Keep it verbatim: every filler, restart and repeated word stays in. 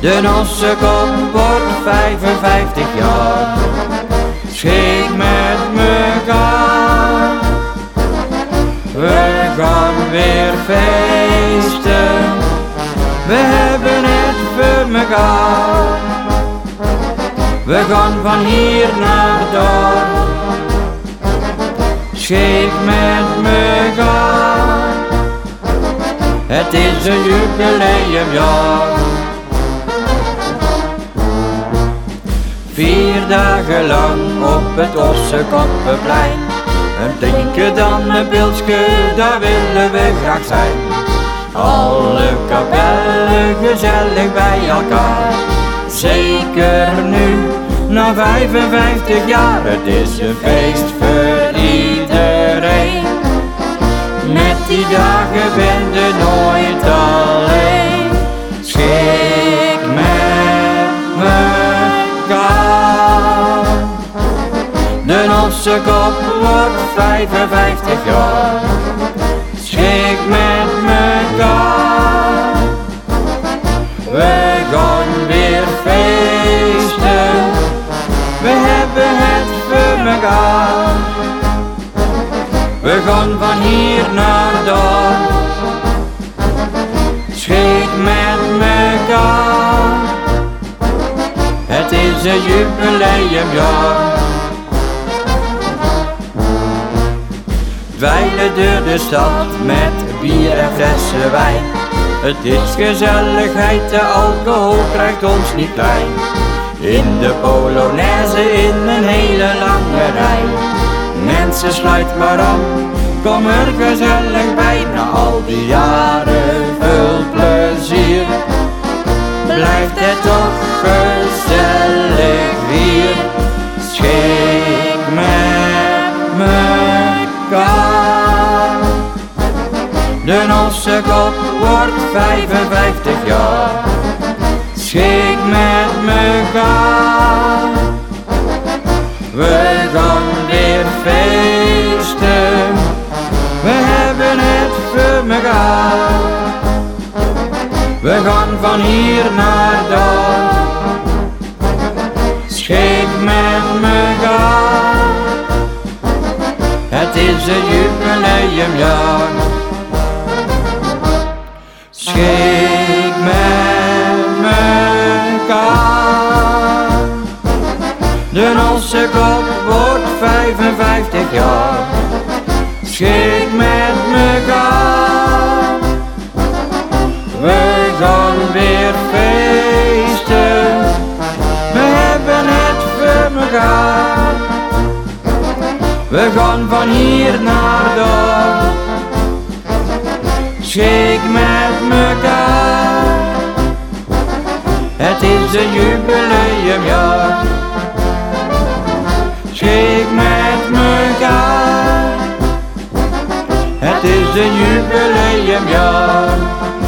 De Nossekop wordt vijfenvijftig jaar. Schik met mekaar. We gaan weer feesten. We hebben het voor mekaar. We gaan van hier naar daar. Schik met mekaar. Het is een jubileumjaar. Vier dagen lang op het Ossekoppenplein. Een drinken dan een pilsje, daar willen we graag zijn. Alle kapellen gezellig bij elkaar. Zeker nu, na vijfenvijftig jaar. Het is een feest voor iedereen. Met die dagen ben je nooit alleen. Schik met mekaar. De Nossekop wordt vijfenvijftig jaar. Schik met mekaar. We gaan weer feesten. We hebben het voor mekaar. We gaan van hier naar daar. Schik met mekaar. Het is een jubileumjaar. Dweilen door de stad met bier en flessen wijn. Het is gezelligheid, de alcohol krijgt ons niet klein. In de Polonaise in een hele lange rij. Mensen sluit maar aan, kom er gezellig bij. Na al die jaren veel plezier, blijft het toch gezellig hier. Schik met mekaar. De Nossekop wordt vijfenvijftig jaar. Schik met mekaar. We gaan weer feesten. We hebben het voor mekaar. We gaan van hier naar daar. Schik met mekaar. Het is een jubileumjaar. Schik met mekaar. De Nossekop wordt vijfenvijftig jaar. Schik met mekaar. We gaan weer feesten. We hebben het voor mekaar. We gaan van hier naar daar. Schik met mekaar. Het is een jubileumjaar. Schik met mekaar. Het is een jubileumjaar.